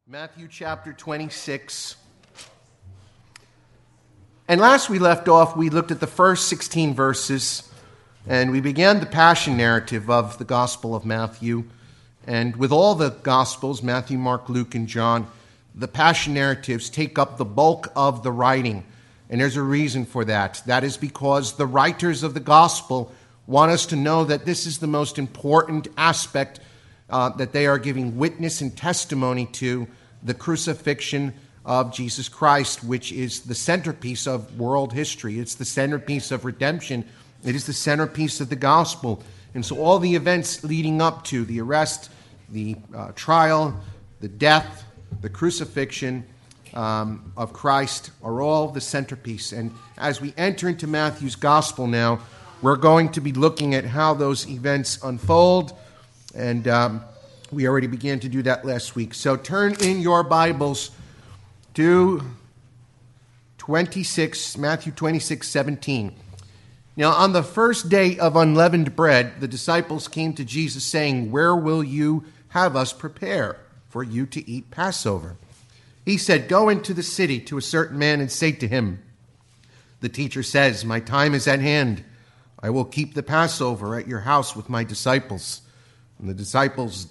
Matthew chapter 26. And last we left off, we looked at the first 16 verses, and we began the passion narrative of the Gospel of Matthew. And with all the Gospels, Matthew, Mark, Luke, and John, the passion narratives take up the bulk of the writing. And there's a reason for that. That is because the writers of the Gospel want us to know that this is the most important aspect that they are giving witness and testimony to, the crucifixion of Jesus Christ, which is the centerpiece of world history. It's the centerpiece of redemption. It is the centerpiece of the gospel. And so all the events leading up to the arrest, the trial, the death, the crucifixion of Christ are all the centerpiece. And as we enter into Matthew's gospel now, we're going to be looking at how those events unfold, and we already began to do that last week. So turn in your Bibles to Matthew 26:17. Now, on the first day of unleavened bread, the disciples came to Jesus saying, "Where will you have us prepare for you to eat Passover?" He said, "Go into the city to a certain man and say to him, 'The teacher says, my time is at hand. I will keep the Passover at your house with my disciples.' And the disciples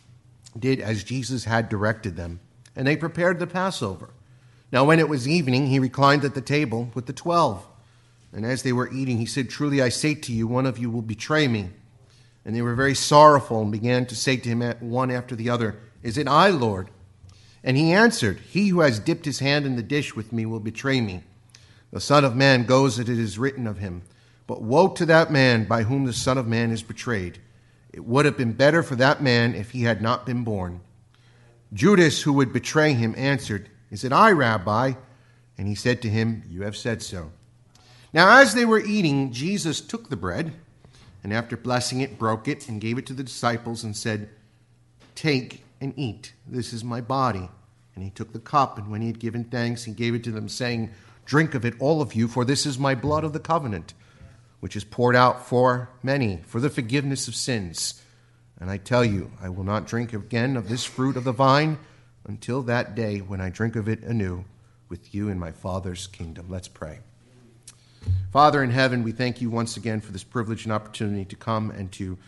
did as Jesus had directed them, and they prepared the Passover. Now when it was evening, he reclined at the table with the 12. And as they were eating, he said, 'Truly I say to you, one of you will betray me.' And they were very sorrowful and began to say to him one after the other, 'Is it I, Lord?' And he answered, 'He who has dipped his hand in the dish with me will betray me. The Son of Man goes as it is written of him. But woe to that man by whom the Son of Man is betrayed. It would have been better for that man if he had not been born.' Judas, who would betray him, answered, 'Is it I, Rabbi?' And he said to him, 'You have said so.' Now as they were eating, Jesus took the bread, and after blessing it, broke it, and gave it to the disciples, and said, 'Take and eat. This is my body.' And he took the cup, and when he had given thanks, he gave it to them, saying, 'Drink of it, all of you, for this is my blood of the covenant, which is poured out for many for the forgiveness of sins. And I tell you, I will not drink again of this fruit of the vine until that day when I drink of it anew with you in my Father's kingdom.'" Let's pray. Father in heaven, we thank you once again for this privilege and opportunity to come and to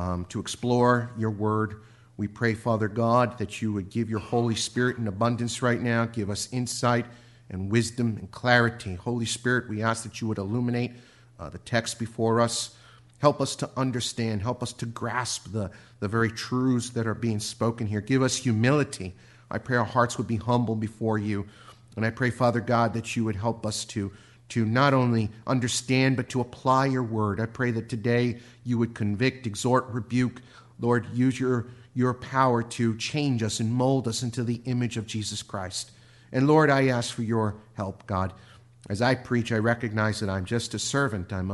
explore your word. We pray, Father God, that you would give your Holy Spirit in abundance right now. Give us insight and wisdom and clarity. Holy Spirit, we ask that you would illuminate the text before us. Help us to understand. Help us to grasp the very truths that are being spoken here. Give us humility. I pray our hearts would be humble before you. And I pray, Father God, that you would help us to not only understand, but to apply your word. I pray that today you would convict, exhort, rebuke. Lord, use your power to change us and mold us into the image of Jesus Christ. And Lord, I ask for your help, God. As I preach, I recognize that I'm just a servant. I'm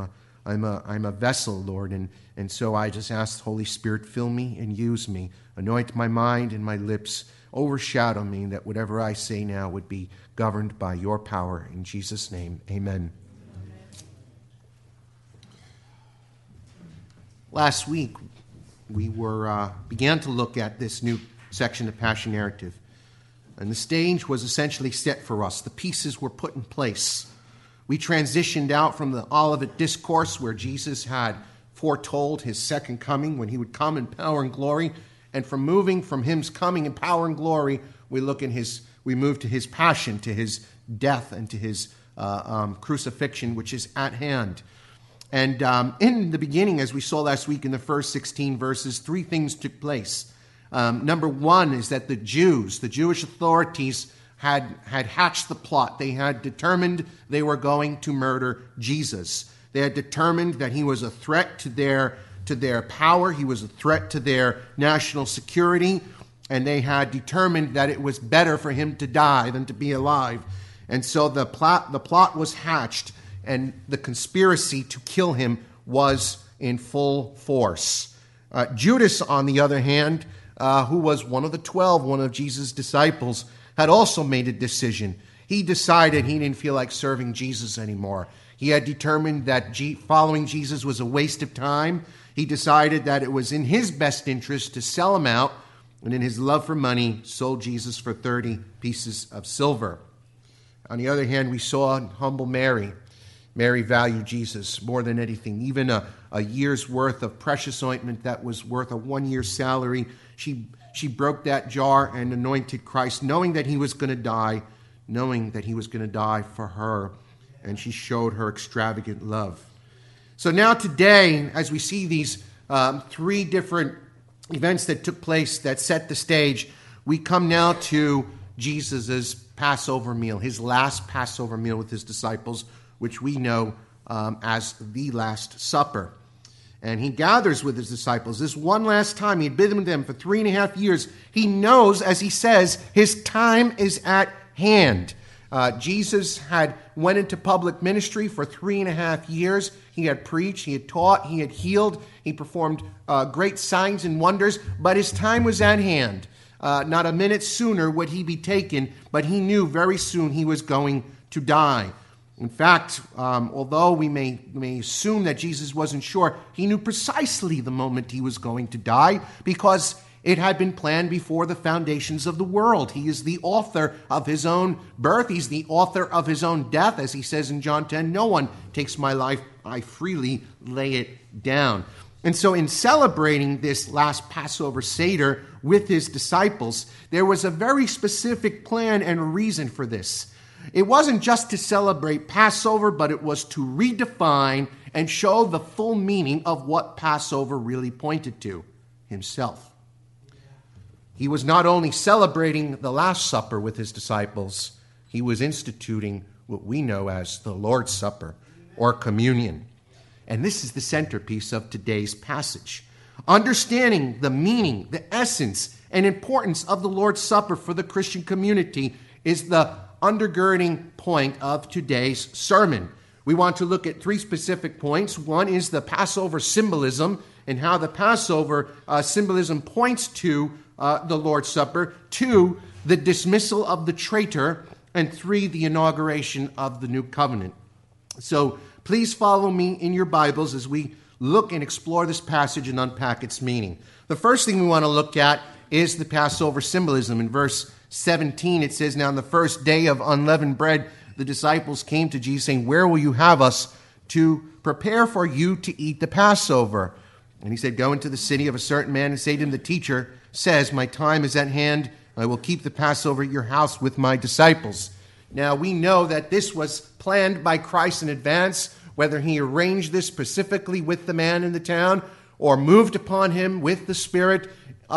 a vessel, Lord, and so I just ask the Holy Spirit, fill me and use me. Anoint my mind and my lips. Overshadow me, that whatever I say now would be governed by your power. In Jesus' name, amen. Last week, we began to look at this new section of Passion Narrative. And the stage was essentially set for us. The pieces were put in place. We transitioned out from the Olivet Discourse, where Jesus had foretold his second coming, when he would come in power and glory. And from moving from him coming in power and glory, we move to his passion, to his death, and to his crucifixion, which is at hand. And in the beginning, as we saw last week in the first 16 verses, three things took place. Number one is that the Jewish authorities had hatched the plot. They had determined they were going to murder Jesus. They had determined that he was a threat to their power. He was a threat to their national security. And they had determined that it was better for him to die than to be alive. And so the plot was hatched, and the conspiracy to kill him was in full force. Judas, on the other hand, who was one of the 12, one of Jesus' disciples, had also made a decision. He decided he didn't feel like serving Jesus anymore. He had determined that following Jesus was a waste of time. He decided that it was in his best interest to sell him out and in his love for money, sold Jesus for 30 pieces of silver. On the other hand, we saw humble Mary. Mary valued Jesus more than anything, even a year's worth of precious ointment that was worth a 1 year's salary. She broke that jar and anointed Christ, knowing that he was going to die, for her, and she showed her extravagant love. So now today, as we see these three different events that took place that set the stage, we come now to Jesus' Passover meal, his last Passover meal with his disciples, which we know as the Last Supper. And he gathers with his disciples this one last time. He had been with them for 3.5 years. He knows, as he says, his time is at hand. Jesus had went into public ministry for 3.5 years. He had preached, he had taught, he had healed, he performed great signs and wonders, but his time was at hand. Not a minute sooner would he be taken, but he knew very soon he was going to die. In fact, although we may assume that Jesus wasn't sure, he knew precisely the moment he was going to die because it had been planned before the foundations of the world. He is the author of his own birth. He's the author of his own death. As he says in John 10, no one takes my life. I freely lay it down. And so in celebrating this last Passover Seder with his disciples, there was a very specific plan and reason for this. It wasn't just to celebrate Passover, but it was to redefine and show the full meaning of what Passover really pointed to, himself. He was not only celebrating the Last Supper with his disciples, he was instituting what we know as the Lord's Supper or communion. And this is the centerpiece of today's passage. Understanding the meaning, the essence, and importance of the Lord's Supper for the Christian community is the undergirding point of today's sermon. We want to look at three specific points. One is the Passover symbolism and how the Passover symbolism points to the Lord's Supper. 2, the dismissal of the traitor. And 3, the inauguration of the new covenant. So please follow me in your Bibles as we look and explore this passage and unpack its meaning. The first thing we want to look at is the Passover symbolism. In verse 17, it says, "Now on the first day of unleavened bread, the disciples came to Jesus saying, 'Where will you have us to prepare for you to eat the Passover?' And he said, 'Go into the city of a certain man and say to him, the teacher says, my time is at hand. I will keep the Passover at your house with my disciples.'" Now we know that this was planned by Christ in advance, whether he arranged this specifically with the man in the town or moved upon him with the Spirit.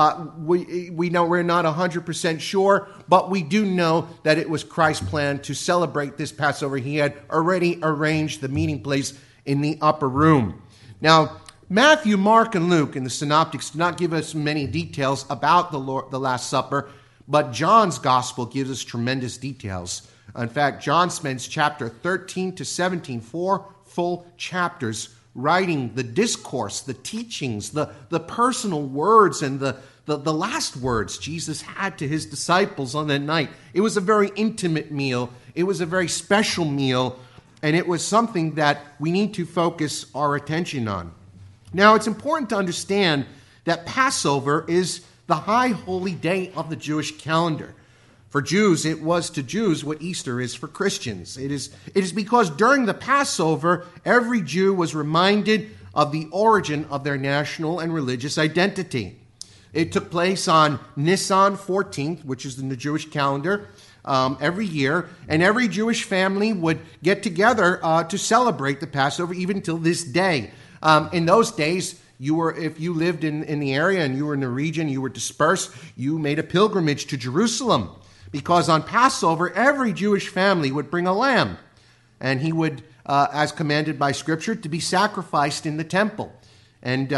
We know we're not 100% sure, but we do know that it was Christ's plan to celebrate this Passover. He had already arranged the meeting place in the upper room. Now, Matthew, Mark, and Luke in the Synoptics do not give us many details about the Last Supper, but John's Gospel gives us tremendous details. In fact, John spends chapter 13 to 17, 4 full chapters, writing the discourse, the teachings, the personal words, and the last words Jesus had to his disciples on that night. It was a very intimate meal. It was a very special meal, and it was something that we need to focus our attention on. Now, it's important to understand that Passover is the high holy day of the Jewish calendar. For Jews, it was to Jews what Easter is for Christians. It is because during the Passover, every Jew was reminded of the origin of their national and religious identity. It took place on Nisan 14th, which is in the Jewish calendar, every year, and every Jewish family would get together to celebrate the Passover even till this day. In those days, if you lived in the area and you were in the region, you were dispersed, you made a pilgrimage to Jerusalem. Because on Passover, every Jewish family would bring a lamb, and he would, as commanded by Scripture, to be sacrificed in the temple. And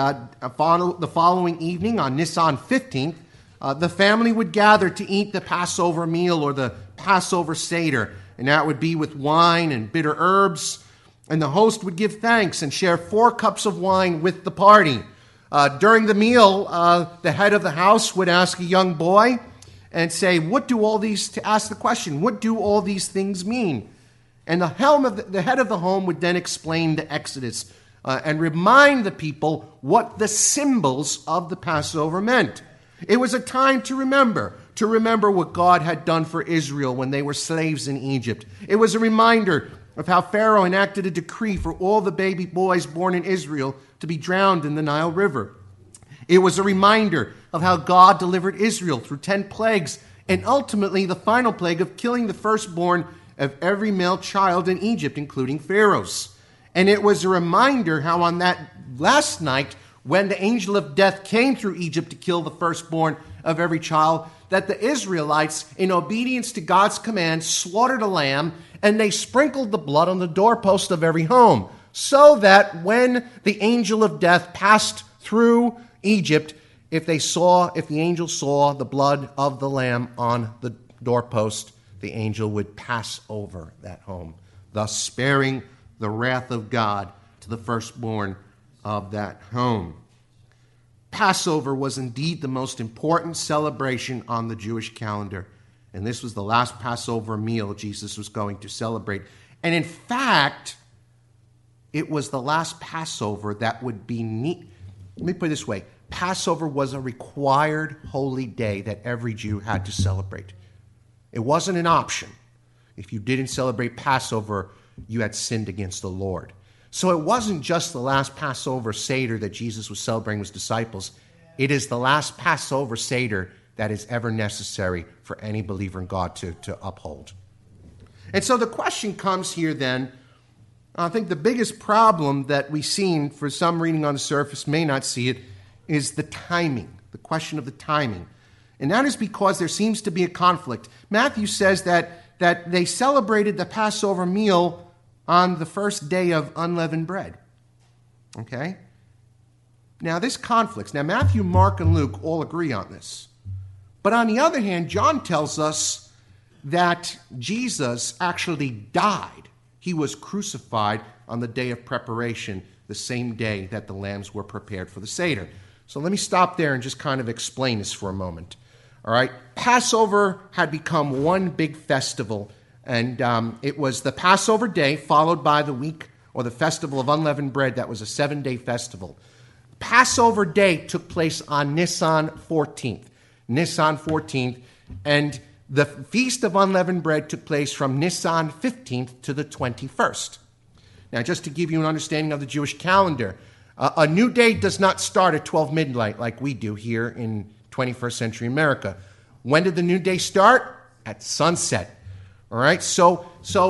the following evening, on Nisan 15th, the family would gather to eat the Passover meal or the Passover Seder, and that would be with wine and bitter herbs. And the host would give thanks and share 4 cups of wine with the party. During the meal, the head of the house would ask a young boy and say, ask the question, what do all these things mean? And the head of the home would then explain the Exodus and remind the people what the symbols of the Passover meant. It was a time to remember what God had done for Israel when they were slaves in Egypt. It was a reminder of how Pharaoh enacted a decree for all the baby boys born in Israel to be drowned in the Nile River. It was a reminder of how God delivered Israel through 10 plagues, and ultimately the final plague of killing the firstborn of every male child in Egypt, including Pharaoh's. And it was a reminder how on that last night, when the angel of death came through Egypt to kill the firstborn of every child, that the Israelites, in obedience to God's command, slaughtered a lamb, and they sprinkled the blood on the doorpost of every home, so that when the angel of death passed through Egypt, if the angel saw the blood of the lamb on the doorpost, the angel would pass over that home, thus sparing the wrath of God to the firstborn of that home. Passover was indeed the most important celebration on the Jewish calendar, and this was the last Passover meal Jesus was going to celebrate. And in fact, it was the last Passover that would be Let me put it this way. Passover was a required holy day that every Jew had to celebrate. It wasn't an option. If you didn't celebrate Passover, you had sinned against the Lord. So it wasn't just the last Passover Seder that Jesus was celebrating with his disciples. It is the last Passover Seder that is ever necessary for any believer in God to uphold. And so the question comes here then, I think the biggest problem that we've seen, for some reading on the surface may not see it, is the timing, the question of the timing. And that is because there seems to be a conflict. Matthew says that they celebrated the Passover meal on the first day of unleavened bread. Okay? Now, this conflicts. Now, Matthew, Mark, and Luke all agree on this. But on the other hand, John tells us that Jesus actually died. He was crucified on the day of preparation, the same day that the lambs were prepared for the Seder. So let me stop there and just kind of explain this for a moment. All right? Passover had become one big festival, and it was the Passover day followed by the week or the festival of unleavened bread. That was a 7-day festival. Passover day took place on Nisan 14th. Nisan 14th, and the Feast of Unleavened Bread took place from Nisan 15th to the 21st. Now, just to give you an understanding of the Jewish calendar, a new day does not start at 12 midnight like we do here in 21st century America. When did the new day start? At sunset. All right? So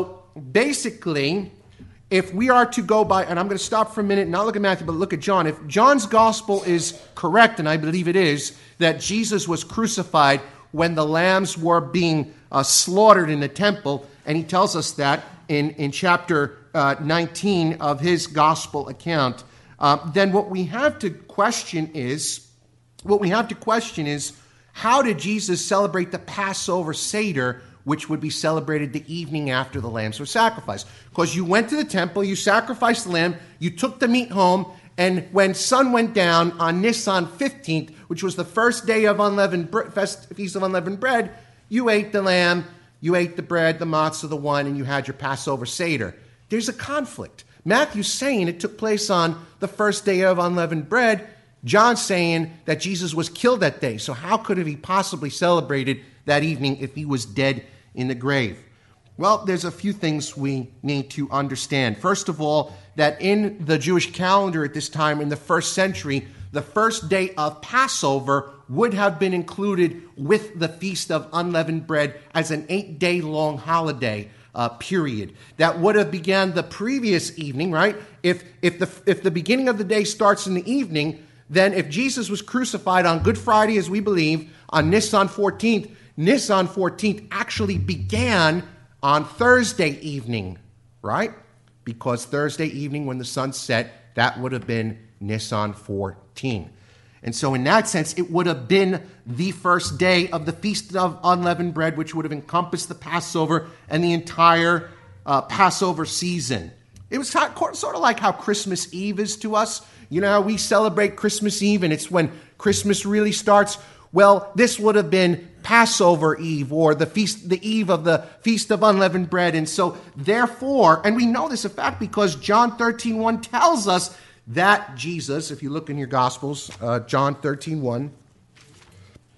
basically, if we are to go by, and I'm going to stop for a minute and not look at Matthew, but look at John. If John's gospel is correct, and I believe it is, that Jesus was crucified when the lambs were being slaughtered in the temple, and he tells us that in chapter 19 of his gospel account, then what we have to question is, how did Jesus celebrate the Passover Seder, which would be celebrated the evening after the lambs were sacrificed? Because you went to the temple, you sacrificed the lamb, you took the meat home, and when sun went down on Nisan 15th, which was the first day of Feast of Unleavened Bread, you ate the lamb, you ate the bread, the matzah, the wine, and you had your Passover Seder. There's a conflict. Matthew's saying it took place on the first day of unleavened bread. John's saying that Jesus was killed that day. So how could he possibly celebrated that evening if he was dead in the grave? Well, there's a few things we need to understand. First of all, that in the Jewish calendar at this time, in the first century, the first day of Passover would have been included with the Feast of Unleavened Bread as an 8-day-long holiday period. That would have began the previous evening, right? If the beginning of the day starts in the evening, then if Jesus was crucified on Good Friday, as we believe, on Nisan 14th actually began on Thursday evening, right? Because Thursday evening when the sun set, that would have been Nisan 14. And so in that sense, it would have been the first day of the Feast of Unleavened Bread, which would have encompassed the Passover and the entire Passover season. It was sort of like how Christmas Eve is to us. You know how we celebrate Christmas Eve and it's when Christmas really starts? Well, this would have been Passover Eve or the eve of the Feast of Unleavened Bread. And so therefore, and we know this in fact because John 13:1 tells us that Jesus, if you look in your Gospels, John 13:1,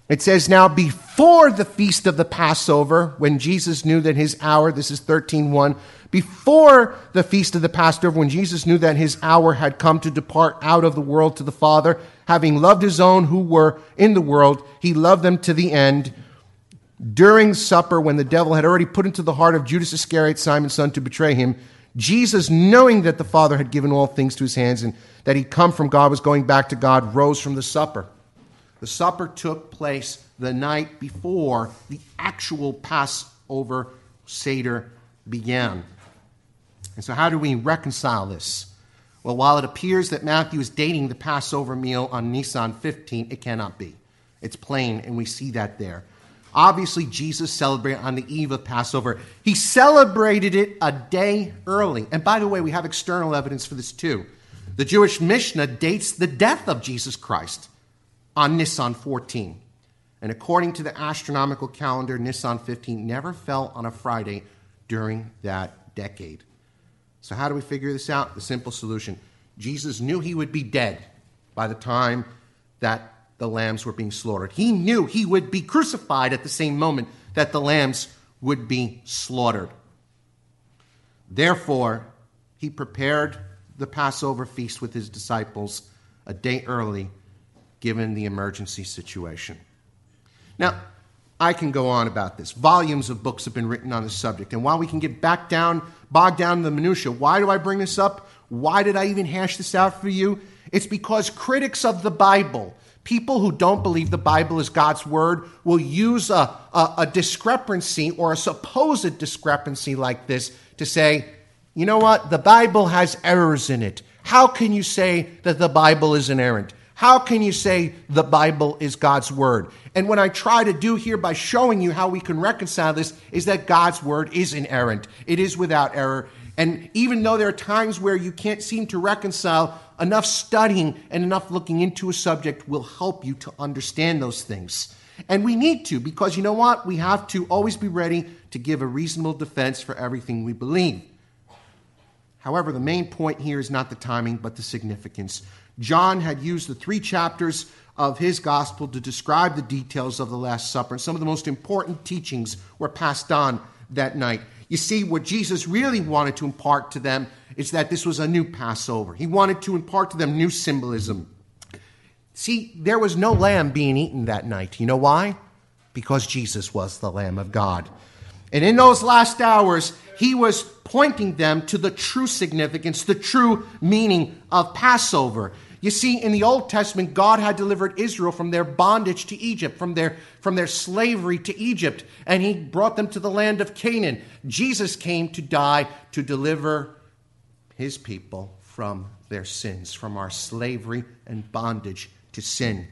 It says, now before the feast of the Passover, when Jesus knew that his hour, this is 13:1, before the feast of the Passover, when Jesus knew that his hour had come to depart out of the world to the Father, having loved his own who were in the world, he loved them to the end. During supper, when the devil had already put into the heart of Judas Iscariot, Simon's son, to betray him, Jesus, knowing that the Father had given all things to his hands and that he'd come from God, was going back to God, rose from the supper. The supper took place the night before the actual Passover Seder began. And so how do we reconcile this? Well, while it appears that Matthew is dating the Passover meal on Nisan 15, it cannot be. It's plain, and we see that there. Obviously, Jesus celebrated on the eve of Passover. He celebrated it a day early. And by the way, we have external evidence for this too. The Jewish Mishnah dates the death of Jesus Christ on Nisan 14. And according to the astronomical calendar, Nisan 15 never fell on a Friday during that decade. So how do we figure this out? The simple solution. Jesus knew he would be dead by the time that the lambs were being slaughtered. He knew he would be crucified at the same moment that the lambs would be slaughtered. Therefore, he prepared the Passover feast with his disciples a day early, given the emergency situation. Now, I can go on about this. Volumes of books have been written on this subject. And while we can get bogged down in the minutia, why do I bring this up? Why did I even hash this out for you? It's because critics of the Bible, people who don't believe the Bible is God's word, will use a discrepancy or a supposed discrepancy like this to say, you know what? The Bible has errors in it. How can you say that the Bible is inerrant? How can you say the Bible is God's word? And what I try to do here by showing you how we can reconcile this is that God's word is inerrant. It is without error. And even though there are times where you can't seem to reconcile, enough studying and enough looking into a subject will help you to understand those things. And we need to, because you know what? We have to always be ready to give a reasonable defense for everything we believe. However, the main point here is not the timing, but the significance. John had used the 3 chapters of his gospel to describe the details of the Last Supper, and some of the most important teachings were passed on that night. You see, what Jesus really wanted to impart to them is that this was a new Passover. He wanted to impart to them new symbolism. See, there was no lamb being eaten that night. You know why? Because Jesus was the Lamb of God. And in those last hours, he was pointing them to the true significance, the true meaning of Passover. You see, in the Old Testament, God had delivered Israel from their bondage to Egypt, from their slavery to Egypt, and he brought them to the land of Canaan. Jesus came to die to deliver his people from their sins, from our slavery and bondage to sin.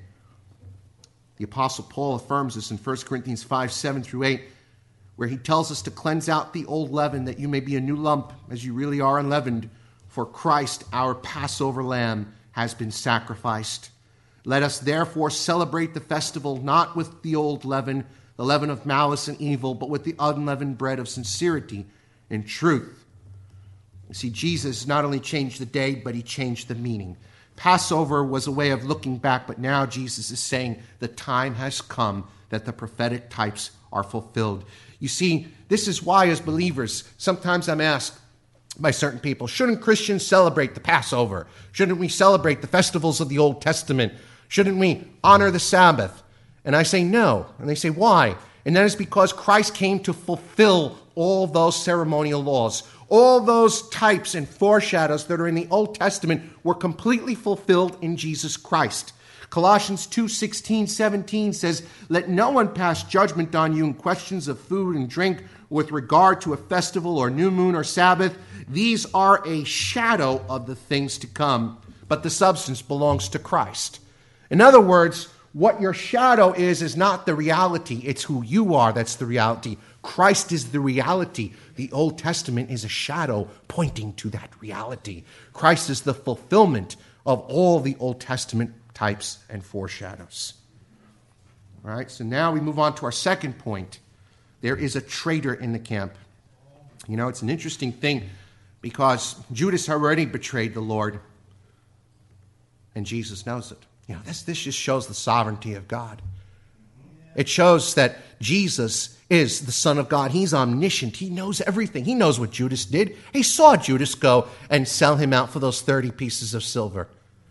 The Apostle Paul affirms this in 1 Corinthians 5, 7 through 8, where he tells us to cleanse out the old leaven, that you may be a new lump, as you really are unleavened. For Christ, our Passover lamb, has been sacrificed. Let us therefore celebrate the festival not with the old leaven, the leaven of malice and evil, but with the unleavened bread of sincerity and truth. You see, Jesus not only changed the day, but he changed the meaning. Passover was a way of looking back, but now Jesus is saying the time has come that the prophetic types are fulfilled. You see, this is why as believers, sometimes I'm asked by certain people, shouldn't Christians celebrate the Passover? Shouldn't we celebrate the festivals of the Old Testament? Shouldn't we honor the Sabbath? And I say no. And they say, why? And that is because Christ came to fulfill all those ceremonial laws. All those types and foreshadows that are in the Old Testament were completely fulfilled in Jesus Christ. Colossians 2:16, 17 says, let no one pass judgment on you in questions of food and drink with regard to a festival or new moon or Sabbath. These are a shadow of the things to come, but the substance belongs to Christ. In other words, what your shadow is not the reality. It's who you are that's the reality. Christ is the reality. The Old Testament is a shadow pointing to that reality. Christ is the fulfillment of all the Old Testament types and foreshadows. All right, so now we move on to our second point. There is a traitor in the camp. You know, it's an interesting thing because Judas already betrayed the Lord, and Jesus knows it. You know, this just shows the sovereignty of God. It shows that Jesus is the Son of God. He's omniscient. He knows everything. He knows what Judas did. He saw Judas go and sell him out for those 30 pieces of silver.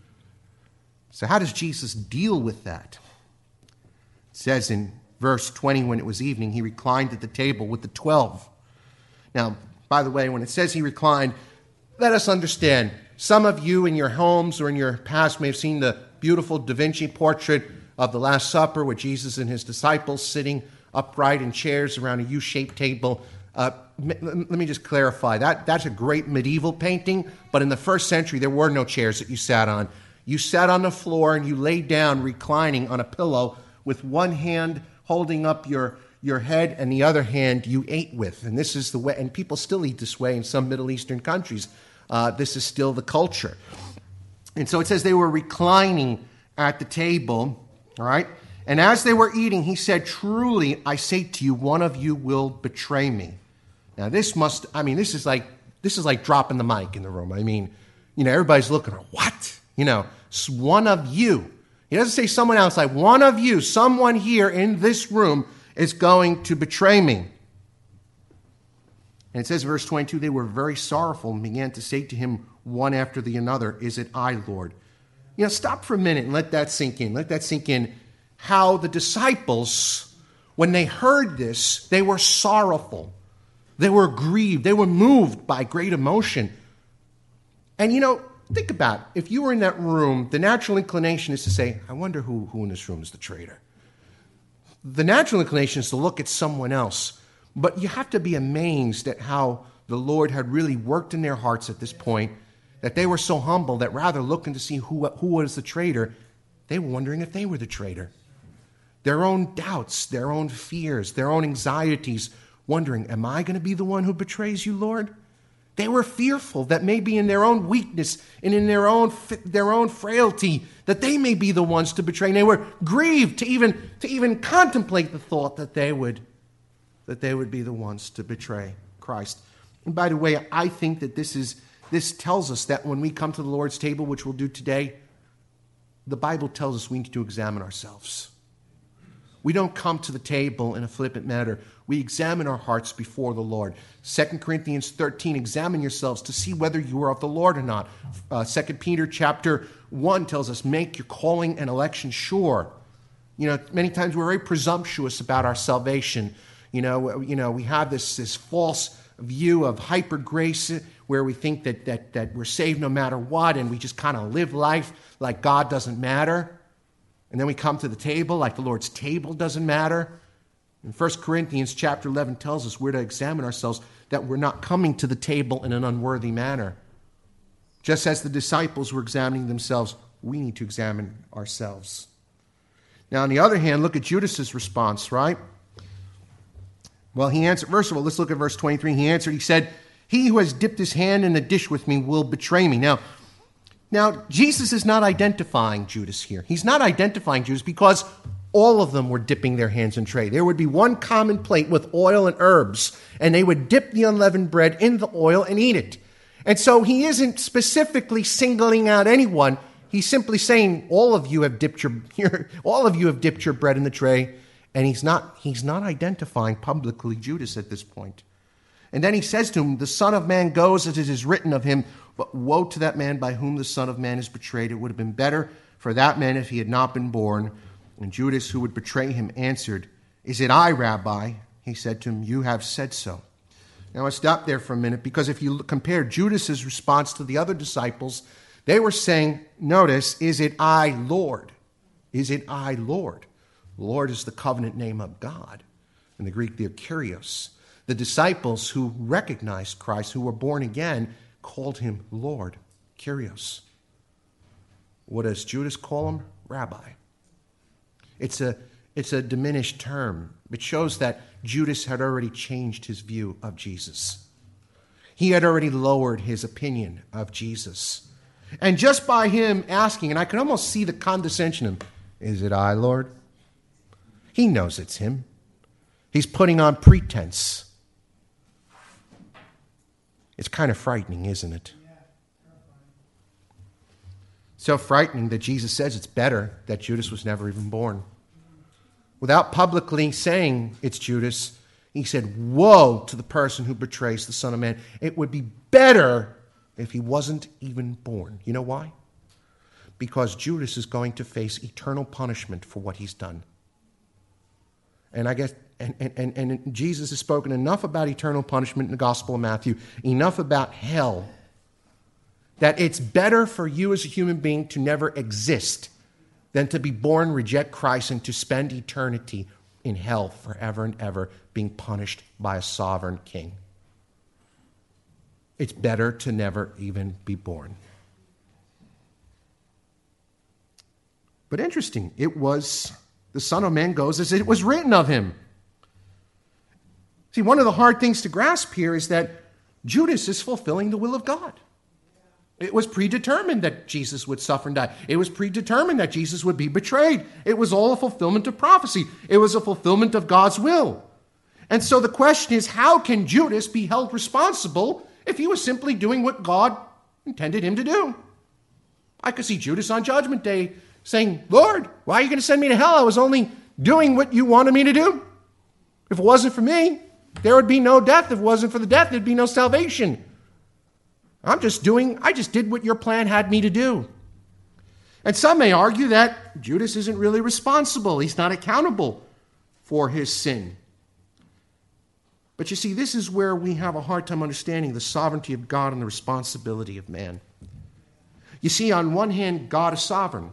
So how does Jesus deal with that? It says in verse 20, when it was evening, he reclined at the table with the 12. Now, by the way, when it says he reclined, let us understand. Some of you in your homes or in your past may have seen the beautiful Da Vinci portrait of the Last Supper with Jesus and his disciples sitting upright in chairs around a U-shaped table. Let me just clarify. That's a great medieval painting, but in the first century, there were no chairs that you sat on. You sat on the floor and you laid down reclining on a pillow with one hand holding up your head and the other hand you ate with. And this is the way, and people still eat this way in some Middle Eastern countries. This is still the culture. And so it says they were reclining at the table, all right? And as they were eating, he said, "Truly, I say to you, one of you will betray me." Now this is like dropping the mic in the room. I mean, everybody's looking, what? It's one of you. He doesn't say someone else, like one of you, someone here in this room is going to betray me. And it says in verse 22, they were very sorrowful and began to say to him one after the other, "Is it I, Lord?" Stop for a minute and let that sink in. Let that sink in how the disciples, when they heard this, they were sorrowful. They were grieved. They were moved by great emotion. And think about it. If you were in that room, the natural inclination is to say, I wonder who in this room is the traitor. The natural inclination is to look at someone else. But you have to be amazed at how the Lord had really worked in their hearts at this point, that they were so humble that rather looking to see who was the traitor, they were wondering if they were the traitor. Their own doubts, their own fears, their own anxieties, wondering, am I going to be the one who betrays you, Lord? They were fearful that maybe in their own weakness and in their own frailty, that they may be the ones to betray. And they were grieved to even contemplate the thought that they would be the ones to betray Christ. And by the way, I think that this tells us that when we come to the Lord's table, which we'll do today, the Bible tells us we need to examine ourselves. We don't come to the table in a flippant manner. We examine our hearts before the Lord. 2 Corinthians 13, examine yourselves to see whether you are of the Lord or not. 2 Peter chapter 1 tells us, make your calling and election sure. Many times we're very presumptuous about our salvation. We have this false view of hyper grace where we think that we're saved no matter what, and we just kind of live life like God doesn't matter. And then we come to the table like the Lord's table doesn't matter. And 1 Corinthians chapter 11 tells us we're to examine ourselves, that we're not coming to the table in an unworthy manner. Just as the disciples were examining themselves, we need to examine ourselves. Now, on the other hand, look at Judas's response, right? Well, he answered, first of all, let's look at verse 23. He answered, he said, "He who has dipped his hand in the dish with me will betray me." Now, Jesus is not identifying Judas here. He's not identifying Judas because all of them were dipping their hands in tray. There would be one common plate with oil and herbs, and they would dip the unleavened bread in the oil and eat it. And so he isn't specifically singling out anyone. He's simply saying, all of you have dipped your bread in the tray. And he's not identifying publicly Judas at this point. And then he says to him, "The Son of Man goes as it is written of him, but woe to that man by whom the Son of Man is betrayed. It would have been better for that man if he had not been born." And Judas, who would betray him, answered, "Is it I, Rabbi?" He said to him, "You have said so." Now I stop there for a minute, because if you compare Judas's response to the other disciples, they were saying, notice, "Is it I, Lord? Is it I, Lord?" Lord is the covenant name of God. In the Greek, they're Kyrios. The disciples who recognized Christ, who were born again, called him Lord, Kyrios. What does Judas call him? Rabbi. It's a diminished term. It shows that Judas had already changed his view of Jesus. He had already lowered his opinion of Jesus. And just by him asking, and I can almost see the condescension of him, "Is it I, Lord?" He knows it's him. He's putting on pretense. It's kind of frightening, isn't it? So frightening that Jesus says it's better that Judas was never even born. without publicly saying it's Judas, he said, woe to the person who betrays the Son of Man. It would be better if he wasn't even born. You know why? Because Judas is going to face eternal punishment for what he's done. And I guess, and Jesus has spoken enough about eternal punishment in the Gospel of Matthew, enough about hell, that it's better for you as a human being to never exist than to be born, reject Christ, and to spend eternity in hell forever and ever, being punished by a sovereign king. It's better to never even be born. But interesting, it was, the Son of Man goes as it was written of him. See, one of the hard things to grasp here is that Judas is fulfilling the will of God. It was predetermined that Jesus would suffer and die. It was predetermined that Jesus would be betrayed. It was all a fulfillment of prophecy. It was a fulfillment of God's will. And so the question is, how can Judas be held responsible if he was simply doing what God intended him to do? I could see Judas on Judgment Day saying, Lord, why are you going to send me to hell? I was only doing what you wanted me to do. If it wasn't for me, there would be no death. If it wasn't for the death, there'd be no salvation. I just did what your plan had me to do. And some may argue that Judas isn't really responsible. He's not accountable for his sin. But you see, this is where we have a hard time understanding the sovereignty of God and the responsibility of man. You see, on one hand, God is sovereign.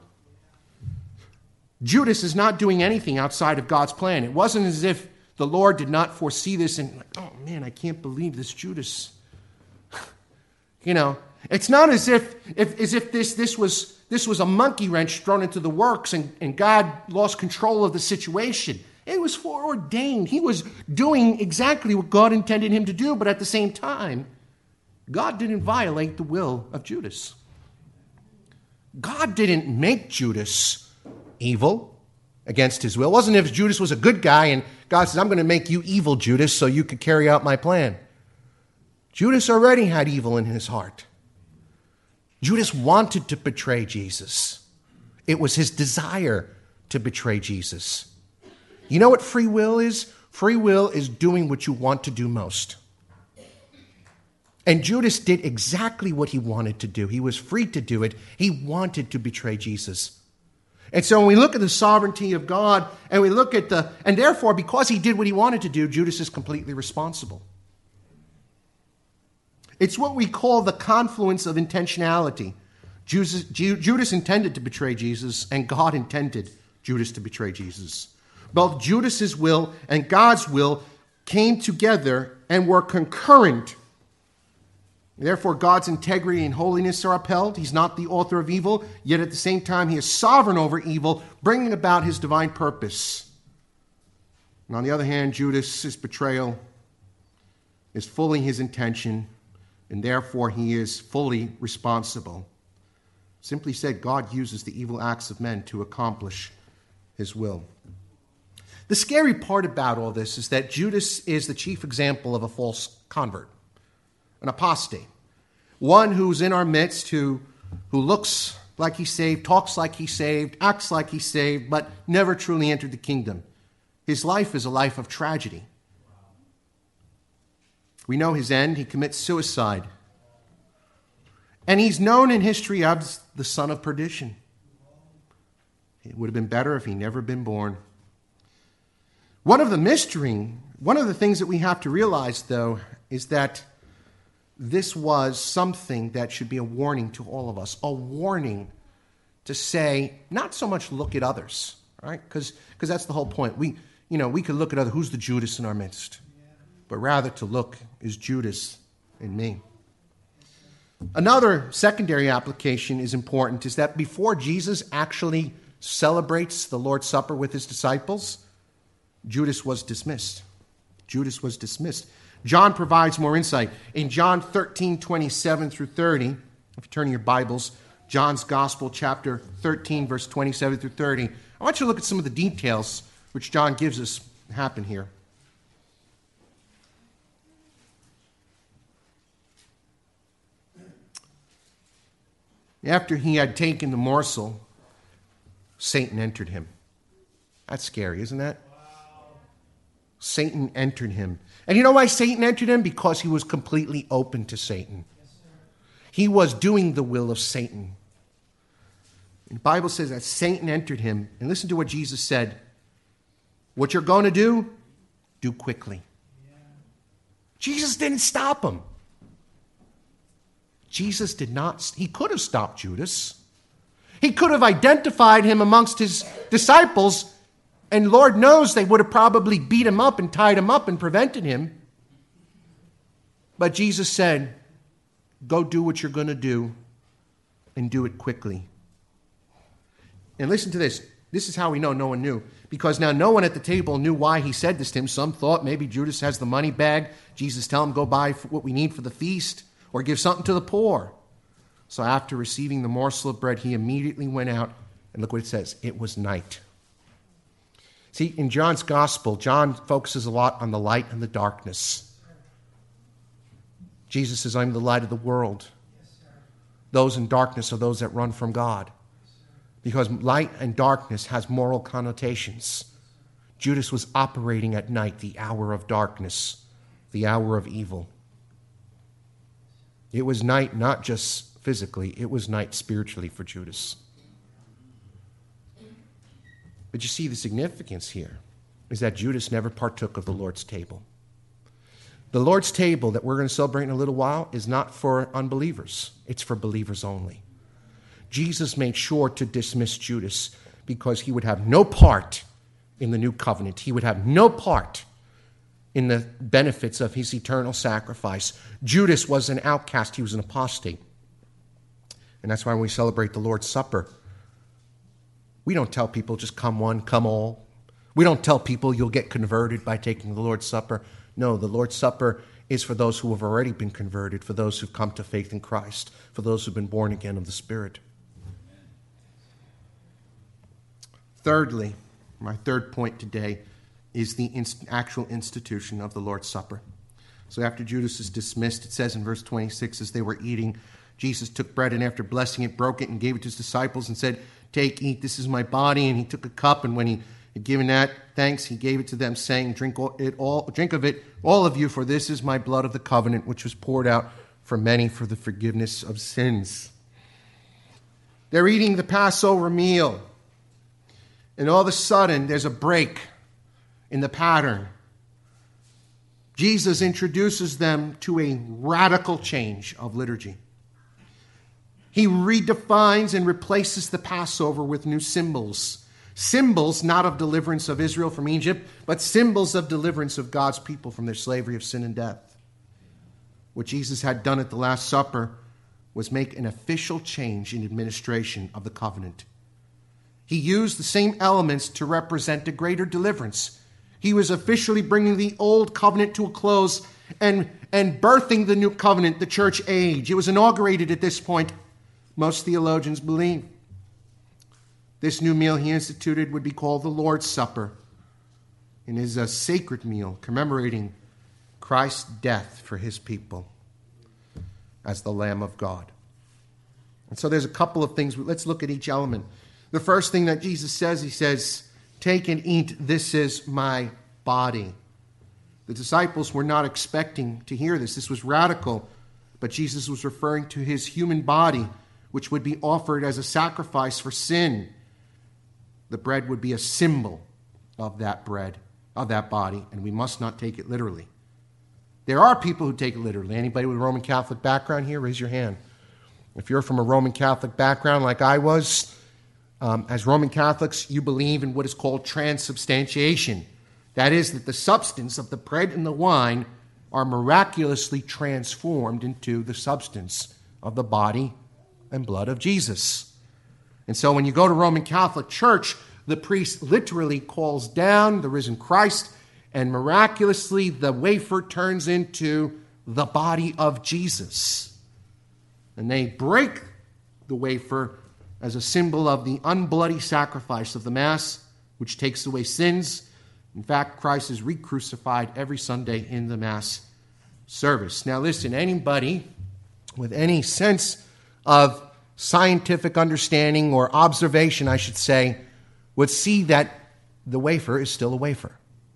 Judas is not doing anything outside of God's plan. It wasn't as if the Lord did not foresee this and, oh man, I can't believe this Judas. You know, it's not as if this was a monkey wrench thrown into the works and God lost control of the situation. It was foreordained. He was doing exactly what God intended him to do, but at the same time, God didn't violate the will of Judas. God didn't make Judas evil against his will. It wasn't if Judas was a good guy and God says, I'm going to make you evil, Judas, so you could carry out my plan. Judas already had evil in his heart. Judas wanted to betray Jesus. It was his desire to betray Jesus. You know what free will is? Free will is doing what you want to do most. And Judas did exactly what he wanted to do. He was free to do it. He wanted to betray Jesus. And so when we look at the sovereignty of God and we look at and therefore because he did what he wanted to do, Judas is completely responsible. It's what we call the confluence of intentionality. Judas intended to betray Jesus, and God intended Judas to betray Jesus. Both Judas's will and God's will came together and were concurrent. Therefore, God's integrity and holiness are upheld. He's not the author of evil, yet at the same time, he is sovereign over evil, bringing about his divine purpose. And on the other hand, Judas's betrayal is fully his intention, and therefore he is fully responsible. Simply said, God uses the evil acts of men to accomplish his will. The scary part about all this is that Judas is the chief example of a false convert, an apostate, one who's in our midst who looks like he's saved, talks like he's saved, acts like he's saved, but never truly entered the kingdom. His life is a life of tragedy. We know his end. He commits suicide. And he's known in history as the son of perdition. It would have been better if he never been born. One of the things that we have to realize, though, is that this was something that should be a warning to all of us, a warning to say, not so much look at others, right? Because that's the whole point. We could look at others. Who's the Judas in our midst? But rather to look, is Judas in me? Another secondary application is important, is that before Jesus actually celebrates the Lord's Supper with his disciples, Judas was dismissed. Judas was dismissed. John provides more insight. In John 13:27 through 30, if you turn in your Bibles, John's Gospel, chapter 13, verse 27 through 30, I want you to look at some of the details which John gives us happen here. After he had taken the morsel, Satan entered him. That's scary, isn't that? Satan entered him. And you know why Satan entered him? Because he was completely open to Satan. He was doing the will of Satan. And the Bible says that Satan entered him. And listen to what Jesus said. What you're going to do quickly. Jesus didn't stop him. Jesus did not. He could have stopped Judas. He could have identified him amongst his disciples, and Lord knows they would have probably beat him up and tied him up and prevented him. But Jesus said, go do what you're going to do and do it quickly. And listen to this. This is how we know no one knew. Because now no one at the table knew why he said this to him. Some thought maybe Judas has the money bag. Jesus tell him, go buy what we need for the feast or give something to the poor. So after receiving the morsel of bread, he immediately went out. And look what it says. It was night. See, in John's gospel, John focuses a lot on the light and the darkness. Jesus says, I'm the light of the world. Those in darkness are those that run from God. Because light and darkness has moral connotations. Judas was operating at night, the hour of darkness, the hour of evil. It was night not just physically, it was night spiritually for Judas. But you see the significance here is that Judas never partook of the Lord's table. The Lord's table that we're going to celebrate in a little while is not for unbelievers. It's for believers only. Jesus made sure to dismiss Judas because he would have no part in the new covenant. He would have no part in the benefits of his eternal sacrifice. Judas was an outcast. He was an apostate. And that's why when we celebrate the Lord's Supper, we don't tell people just come one, come all. We don't tell people you'll get converted by taking the Lord's Supper. No, the Lord's Supper is for those who have already been converted, for those who've come to faith in Christ, for those who've been born again of the Spirit. Thirdly, my third point today is the actual institution of the Lord's Supper. So after Judas is dismissed, it says in verse 26, as they were eating, Jesus took bread and after blessing it, broke it and gave it to his disciples and said, take, eat, this is my body. And he took a cup, and when he had given that thanks, he gave it to them, saying, drink of it, all of you, for this is my blood of the covenant, which was poured out for many for the forgiveness of sins. They're eating the Passover meal. And all of a sudden, there's a break in the pattern. Jesus introduces them to a radical change of liturgy. He redefines and replaces the Passover with new symbols. Symbols not of deliverance of Israel from Egypt, but symbols of deliverance of God's people from their slavery of sin and death. What Jesus had done at the Last Supper was make an official change in administration of the covenant. He used the same elements to represent a greater deliverance. He was officially bringing the old covenant to a close and birthing the new covenant, the church age. It was inaugurated at this point, most theologians believe. This new meal he instituted would be called the Lord's Supper and is a sacred meal commemorating Christ's death for his people as the Lamb of God. And so there's a couple of things. Let's look at each element. The first thing that Jesus says, he says, take and eat, this is my body. The disciples were not expecting to hear this. This was radical, but Jesus was referring to his human body, which would be offered as a sacrifice for sin. The bread would be a symbol of that bread, of that body, and we must not take it literally. There are people who take it literally. Anybody with a Roman Catholic background here? Raise your hand. If you're from a Roman Catholic background like I was, as Roman Catholics, you believe in what is called transubstantiation. That is, that the substance of the bread and the wine are miraculously transformed into the substance of the body and blood of Jesus. And so when you go to Roman Catholic Church, the priest literally calls down the risen Christ, and miraculously the wafer turns into the body of Jesus. And they break the wafer as a symbol of the unbloody sacrifice of the Mass, which takes away sins. In fact, Christ is re-crucified every Sunday in the Mass service. Now listen, anybody with any sense of scientific understanding or observation, I should say, would see that the wafer is still a wafer.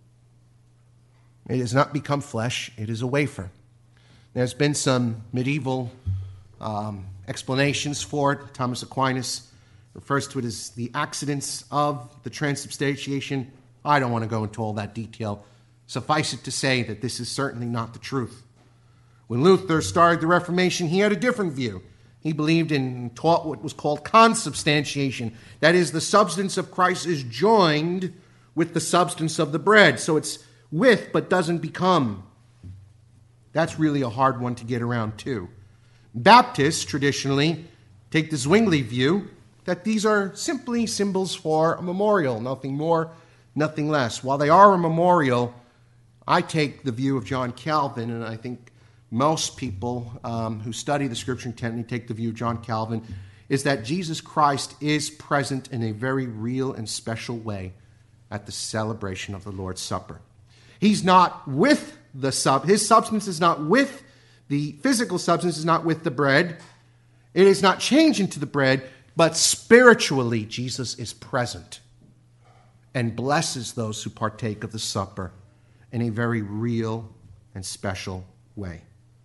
It has not become flesh. It is a wafer. There's been some medieval explanations for it. Thomas Aquinas refers to it as the accidents of the transubstantiation. I don't want to go into all that detail. Suffice it to say that this is certainly not the truth. When Luther started the Reformation, he had a different view. He believed in and taught what was called consubstantiation. That is, the substance of Christ is joined with the substance of the bread. So it's with but doesn't become. That's really a hard one to get around too. Baptists traditionally take the Zwingli view that these are simply symbols for a memorial, nothing more, nothing less. While they are a memorial, I take the view of John Calvin, and I think most people who study the Scripture intently take the view of John Calvin, is that Jesus Christ is present in a very real and special way at the celebration of the Lord's Supper. He's not with his substance is not with the physical substance, is not with the bread. It is not changed into the bread, but spiritually Jesus is present and blesses those who partake of the supper in a very real and special way.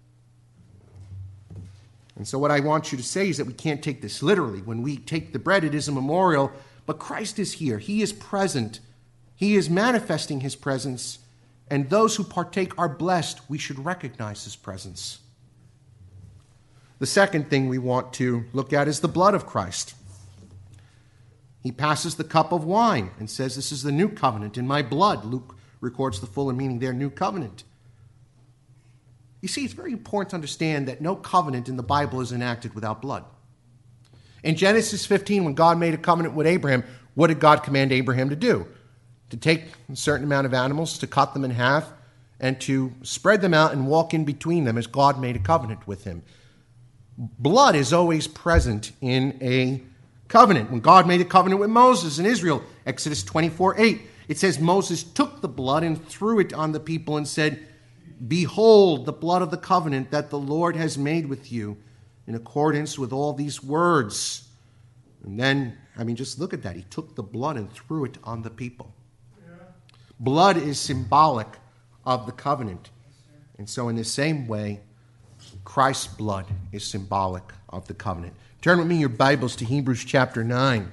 And so what I want you to say is that we can't take this literally. When we take the bread, it is a memorial, but Christ is here. He is present. He is manifesting his presence, and those who partake are blessed. We should recognize his presence. The second thing we want to look at is the blood of Christ. He passes the cup of wine and says, "This is the new covenant in my blood." Luke records the fuller meaning there, new covenant. You see, it's very important to understand that no covenant in the Bible is enacted without blood. In Genesis 15, when God made a covenant with Abraham, what did God command Abraham to do? To take a certain amount of animals, to cut them in half, and to spread them out and walk in between them as God made a covenant with him. Blood is always present in a covenant. When God made a covenant with Moses in Israel, Exodus 24:8, it says Moses took the blood and threw it on the people and said, "Behold, the blood of the covenant that the Lord has made with you in accordance with all these words." And then, just look at that. He took the blood and threw it on the people. Blood is symbolic of the covenant. And so in the same way, Christ's blood is symbolic of the covenant. Turn with me your Bibles to Hebrews chapter 9.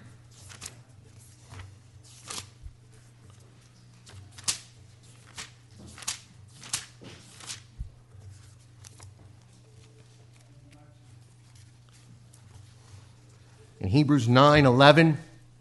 In Hebrews 9:11,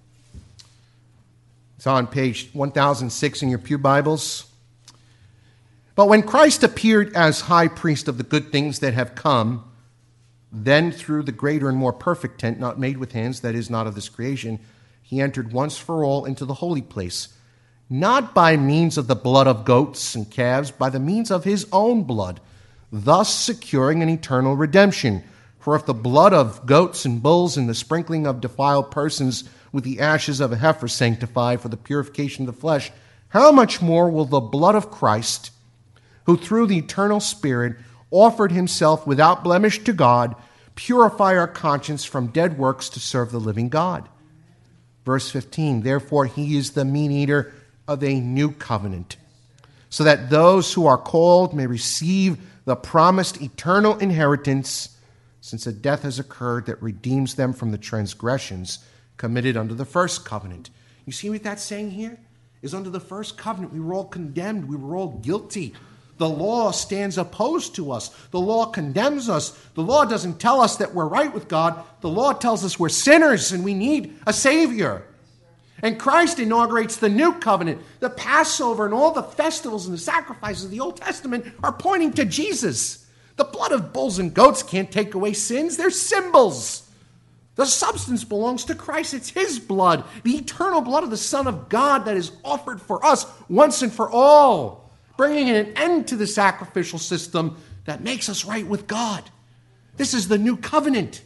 it's on page 1006 in your pew Bibles. "But when Christ appeared as high priest of the good things that have come, then through the greater and more perfect tent, not made with hands, that is, not of this creation, he entered once for all into the holy place, not by means of the blood of goats and calves, by the means of his own blood, thus securing an eternal redemption. For if the blood of goats and bulls and the sprinkling of defiled persons with the ashes of a heifer sanctify for the purification of the flesh, how much more will the blood of Christ, who through the eternal Spirit offered himself without blemish to God, purify our conscience from dead works to serve the living God?" Verse 15, "Therefore he is the mediator of a new covenant, so that those who are called may receive the promised eternal inheritance, since a death has occurred that redeems them from the transgressions committed under the first covenant." You see what that's saying here? Is under the first covenant we were all condemned, we were all guilty. The law stands opposed to us. The law condemns us. The law doesn't tell us that we're right with God. The law tells us we're sinners and we need a Savior. And Christ inaugurates the new covenant. The Passover and all the festivals and the sacrifices of the Old Testament are pointing to Jesus. The blood of bulls and goats can't take away sins. They're symbols. The substance belongs to Christ. It's his blood, the eternal blood of the Son of God that is offered for us once and for all, bringing an end to the sacrificial system that makes us right with God. This is the new covenant.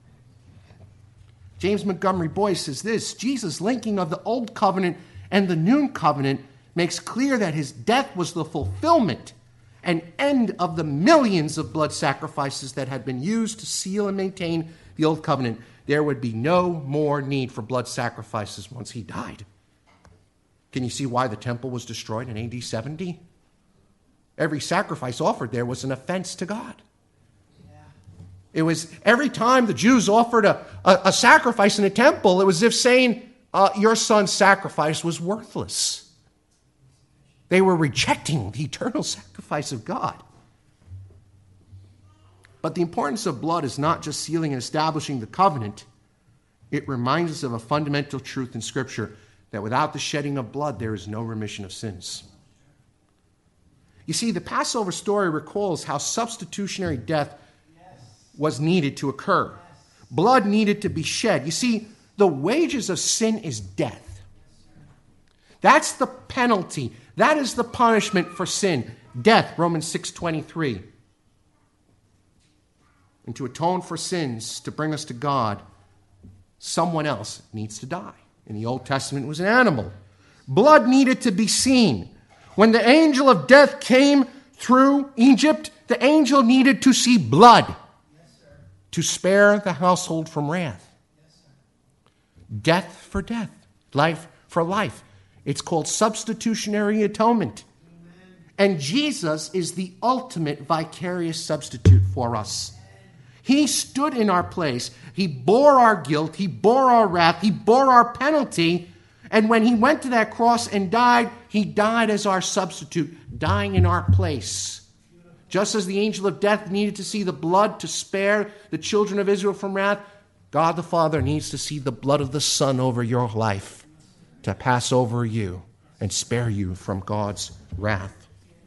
James Montgomery Boyce says this: Jesus' linking of the old covenant and the new covenant makes clear that his death was the fulfillment and end of the millions of blood sacrifices that had been used to seal and maintain the old covenant. There would be no more need for blood sacrifices once he died. Can you see why the temple was destroyed in AD 70? Every sacrifice offered there was an offense to God. It was every time the Jews offered a sacrifice in a temple, it was as if saying, your son's sacrifice was worthless. They were rejecting the eternal sacrifice of God. But the importance of blood is not just sealing and establishing the covenant. It reminds us of a fundamental truth in Scripture, that without the shedding of blood, there is no remission of sins. You see, the Passover story recalls how substitutionary death was needed to occur. Blood needed to be shed. You see, the wages of sin is death. That's the penalty. That is the punishment for sin. Death, Romans 6:23. And to atone for sins, to bring us to God, someone else needs to die. In the Old Testament, it was an animal. Blood needed to be seen. When the angel of death came through Egypt, the angel needed to see blood to spare the household from wrath. Death for death, life for life. It's called substitutionary atonement. And Jesus is the ultimate vicarious substitute for us. He stood in our place. He bore our guilt. He bore our wrath. He bore our penalty. And when he went to that cross and died, he died as our substitute, dying in our place. Just as the angel of death needed to see the blood to spare the children of Israel from wrath, God the Father needs to see the blood of the Son over your life to pass over you and spare you from God's wrath.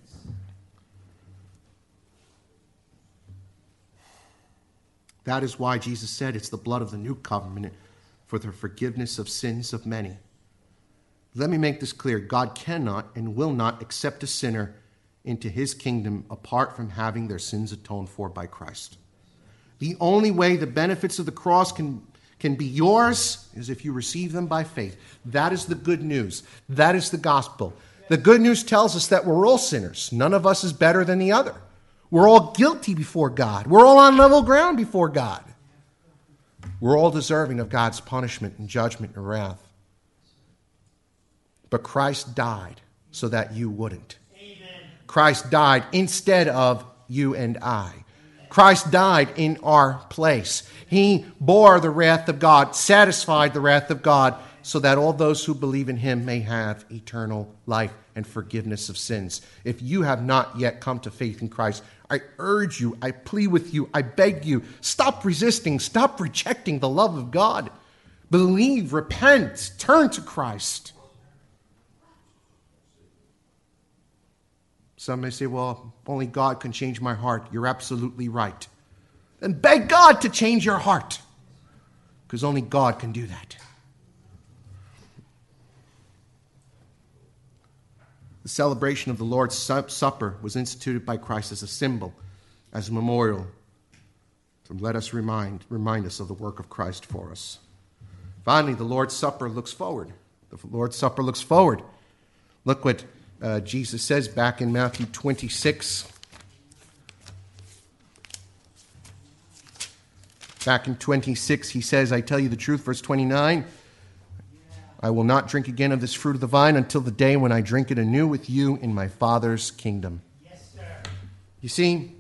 That is why Jesus said it's the blood of the new covenant for the forgiveness of sins of many. Let me make this clear. God cannot and will not accept a sinner into his kingdom apart from having their sins atoned for by Christ. The only way the benefits of the cross can be yours is if you receive them by faith. That is the good news. That is the gospel. The good news tells us that we're all sinners. None of us is better than the other. We're all guilty before God. We're all on level ground before God. We're all deserving of God's punishment and judgment and wrath. But Christ died so that you wouldn't. Amen. Christ died instead of you and I. Christ died in our place. He bore the wrath of God, satisfied the wrath of God, so that all those who believe in him may have eternal life and forgiveness of sins. If you have not yet come to faith in Christ, I urge you, I plead with you, I beg you, stop resisting, stop rejecting the love of God. Believe, repent, turn to Christ. Some may say, well, only God can change my heart. You're absolutely right. Then beg God to change your heart, because only God can do that. The celebration of the Lord's Supper was instituted by Christ as a symbol, as a memorial, to let us remind us of the work of Christ for us. Finally, the Lord's Supper looks forward. The Lord's Supper looks forward. Look what Jesus says back in Matthew 26. Back in 26, he says, I tell you the truth, verse 29, I will not drink again of this fruit of the vine until the day when I drink it anew with you in my Father's kingdom. Yes, sir. You see,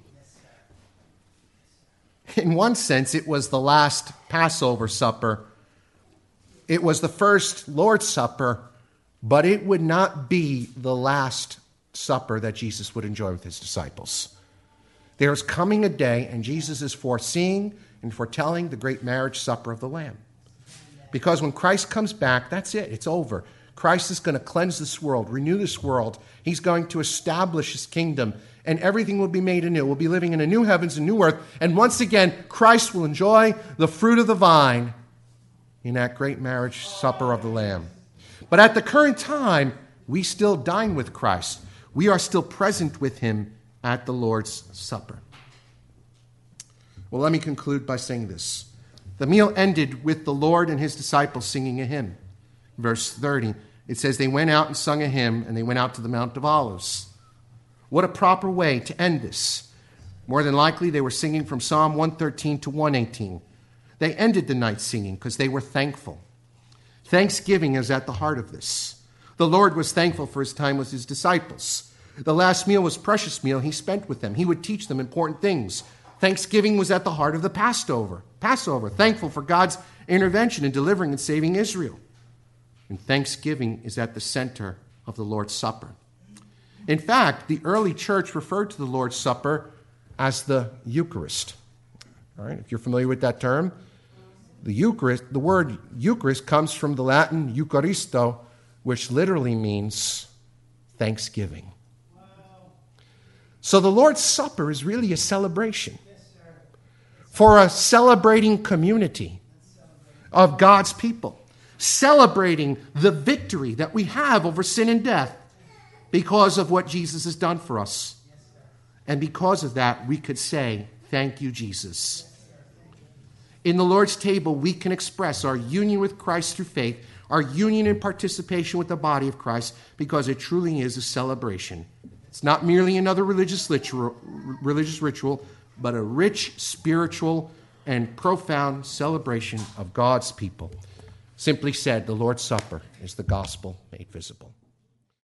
in one sense, it was the last Passover supper. It was the first Lord's Supper, but it would not be the last supper that Jesus would enjoy with his disciples. There's coming a day, and Jesus is foreseeing and foretelling the great marriage supper of the Lamb. Because when Christ comes back, that's it. It's over. Christ is going to cleanse this world, renew this world. He's going to establish his kingdom, and everything will be made anew. We'll be living in a new heavens and new earth. And once again, Christ will enjoy the fruit of the vine in that great marriage supper of the Lamb. But at the current time, we still dine with Christ. We are still present with him at the Lord's Supper. Well, let me conclude by saying this. The meal ended with the Lord and his disciples singing a hymn. Verse 30, it says, they went out and sung a hymn, and they went out to the Mount of Olives. What a proper way to end this. More than likely, they were singing from Psalm 113 to 118. They ended the night singing because they were thankful. Thanksgiving is at the heart of this. The Lord was thankful for his time with his disciples. The last meal was a precious meal he spent with them. He would teach them important things. Thanksgiving was at the heart of the Passover, thankful for God's intervention in delivering and saving Israel. And thanksgiving is at the center of the Lord's Supper. In fact, the early church referred to the Lord's Supper as the Eucharist. All right, if you're familiar with that term, the Eucharist, the word Eucharist comes from the Latin Eucharisto, which literally means thanksgiving. Wow. So the Lord's Supper is really a celebration for a celebrating community of God's people, celebrating the victory that we have over sin and death because of what Jesus has done for us. And because of that, we could say, thank you, Jesus. In the Lord's table, we can express our union with Christ through faith, our union and participation with the body of Christ, because it truly is a celebration. It's not merely another religious ritual, but a rich, spiritual, and profound celebration of God's people. Simply said, the Lord's Supper is the gospel made visible.